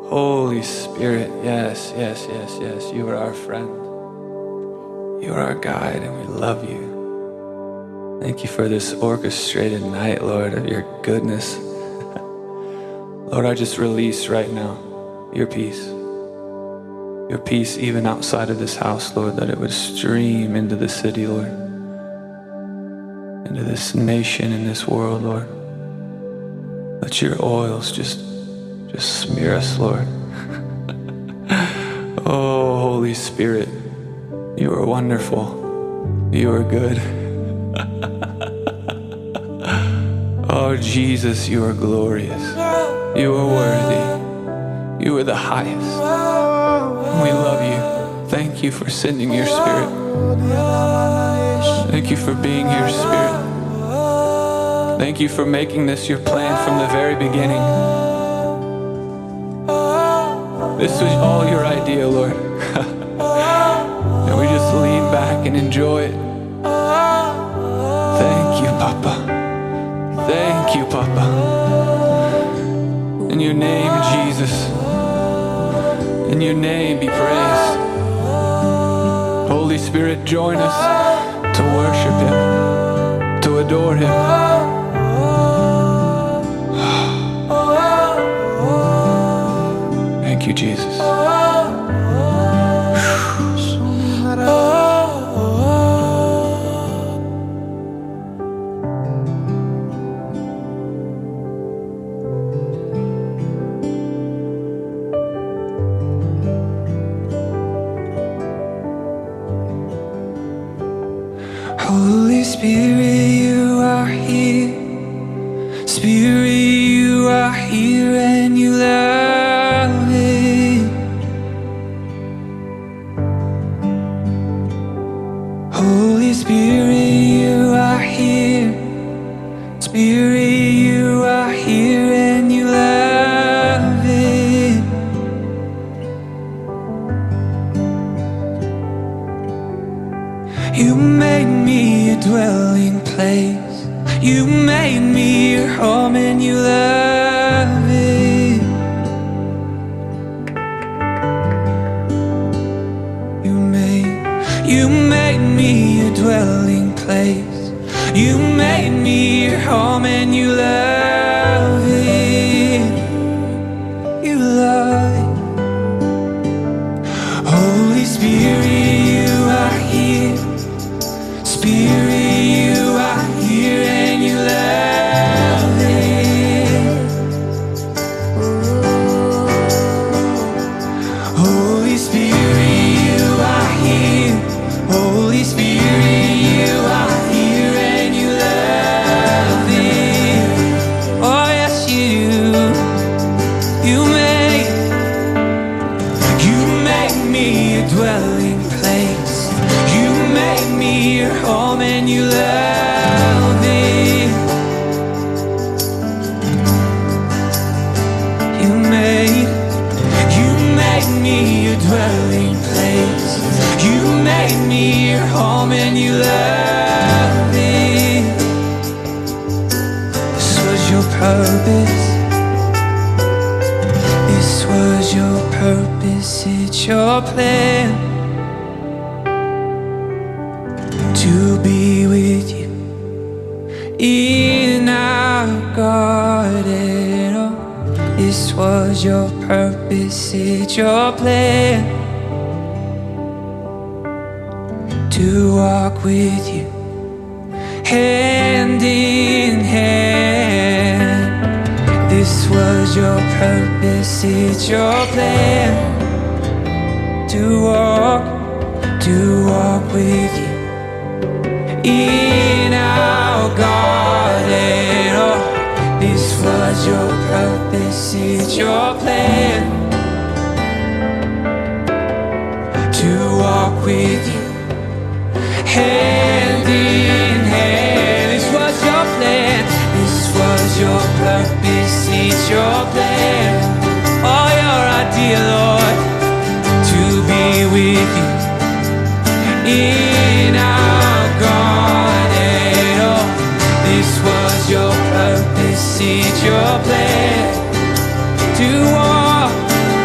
Holy Spirit, yes, yes, yes, yes. You are our friend. You are our guide, and we love you. Thank you for this orchestrated night, Lord, of your goodness. Lord, I just release right now your peace. Your peace even outside of this house, Lord, that it would stream into the city, Lord. Into this nation, in this world, Lord. Let your oils just smear us, Lord. Oh, Holy Spirit, you are wonderful. You are good. Oh, Jesus, you are glorious. You are worthy. You are the highest. We love you. Thank you for sending your Spirit. Thank you for being here, Spirit. Thank you for making this your plan from the very beginning. This was all your idea, Lord. And we just lean back and enjoy it. Thank you, Papa. Thank you, Papa. In your name, Jesus. In your name be praised. Holy Spirit, join us to worship Him, to adore Him. Thank you, Jesus. Holy Spirit, you are here. Spirit, you are here and you love it. Holy Spirit, you are here. Spirit, you are here and you love it. You made me a dwelling place. You made me your home and you love it. You made me a dwelling place. You made me your home and you love it. You love it. Holy Spirit, you are here. Spirit, you are here and you love it. Holy Spirit, you are here. Holy Spirit, you are here and you love it. Oh yes, you do. You made me a dwelling place. You made me your home and you love it. You made me a dwelling place. You made me your home and you love it. This was your purpose. This was your purpose. It's your plan to be with you in our garden. Oh, this was your purpose, it's your plan to walk with you hand in hand. This was your purpose, it's your plan to walk with you in our garden. Oh, this was your purpose, it's your plan to walk with you hand in hand. This was your plan. This was your purpose, it's your plan. Oh, your idea, Lord, to be with you in our garden. Oh, this was your purpose, it's your plan to walk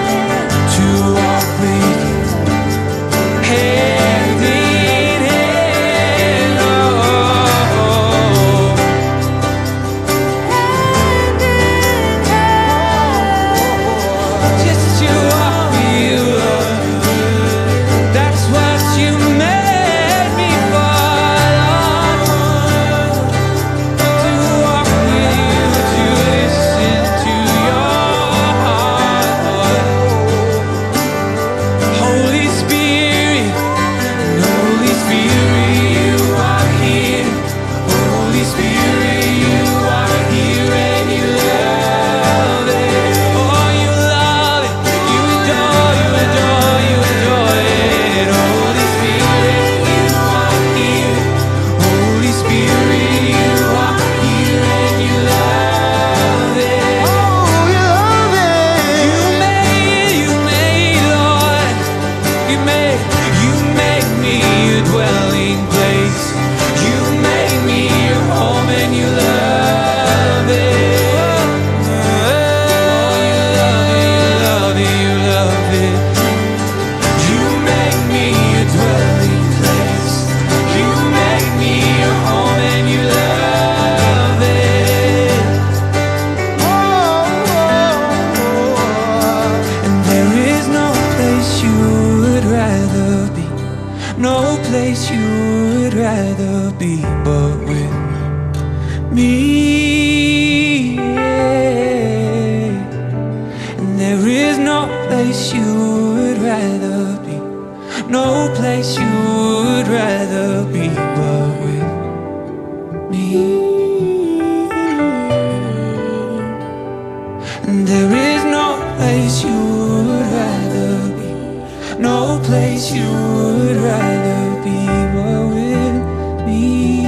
There is no place you would rather be, no place you would rather be but with me.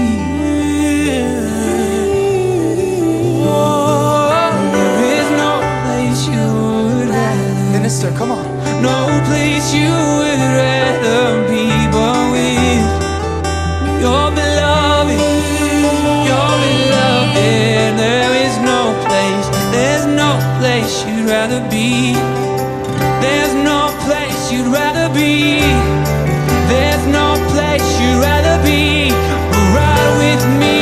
There is no place you would rather. Minister, come on. No place you would rather be but with your beloved, your beloved. There is no place, there's no place you'd rather be. There's no place you'd rather be. There's no place you'd rather be. Ride with me,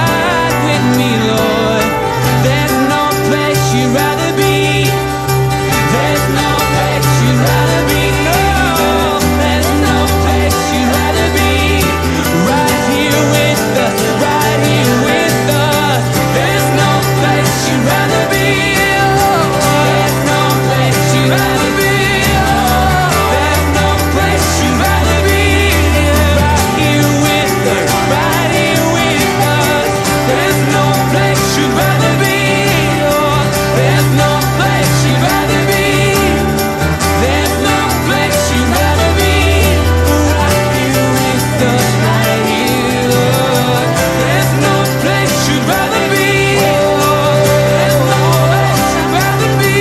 Lord. There's no place you'd rather be. There's no place you'd rather be. No, there's no place you'd rather be. Right here with us, right here with us. There's no place you'd rather be. There's no place you'd rather be. There's no place you'd rather be. Right here with us, right here with us. There's no place you'd rather be. There's no place you'd rather be. There's no place you'd rather be. Right here with us, right here, Lord. There's no place you'd rather be. There's no place you'd rather be.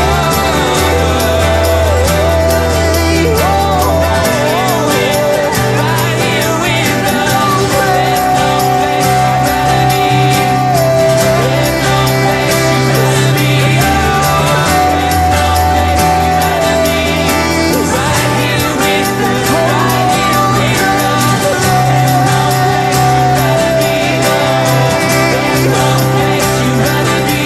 Right here with us. There's no place you'd rather be. There's no place you'd rather be. Right here with us. Right here with us. There's no place you'd rather be.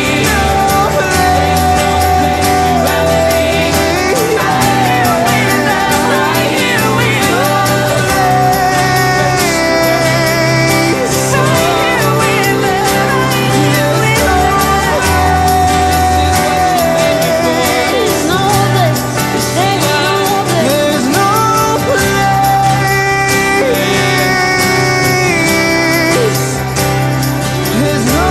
There's no place. There's no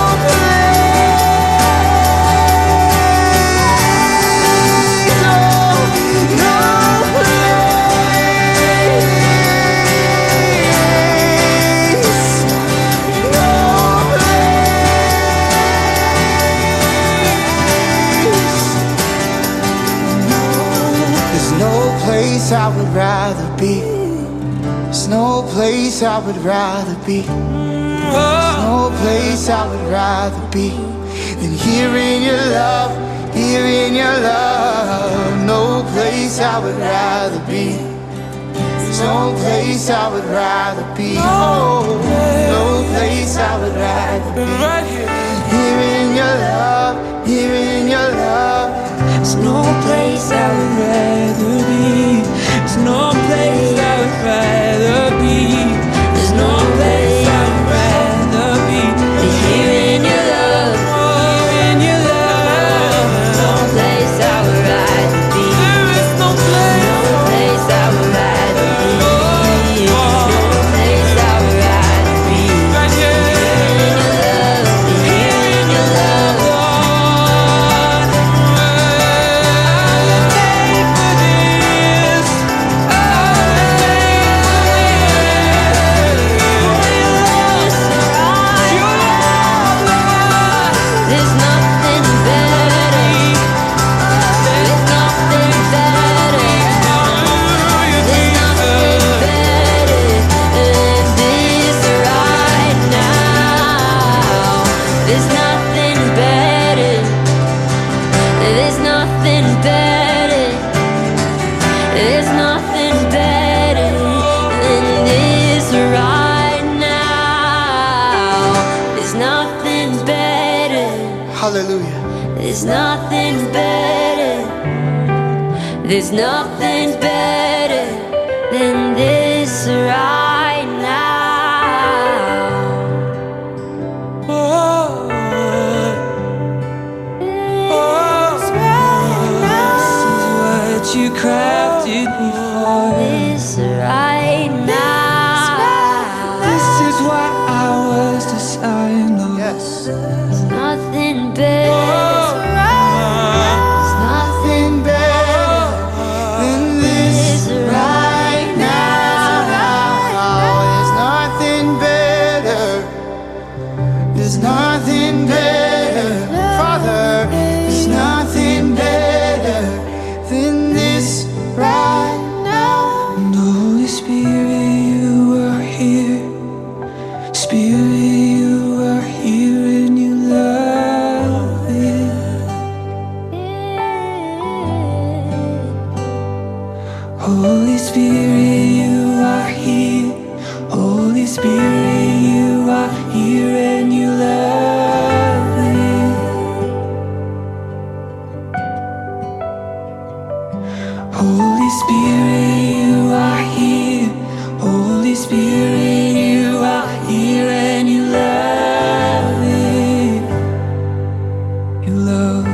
There's no place I would rather be. There's no place I would rather be. There's no place I would rather be than here in your love, here in your love. No place I would rather be. There's no place I would rather be. Oh, no place I would rather be. Right here. Here in your love, here in your love. There's no place I would rather be. There's no place I would rather be. There's no place I would rather be than here in your love. Here in your love. No place I would rather be. There is no place. No place I would rather be. No place I would rather be. Right here. Here in your love. Lord, I'll pay for this. I'll Hallelujah. There's nothing better. There's nothing better than this right now. Oh, This right now. this is what you crafted me for. This right now. This is what I was designed, Lord. Yes. There's nothing better. in love.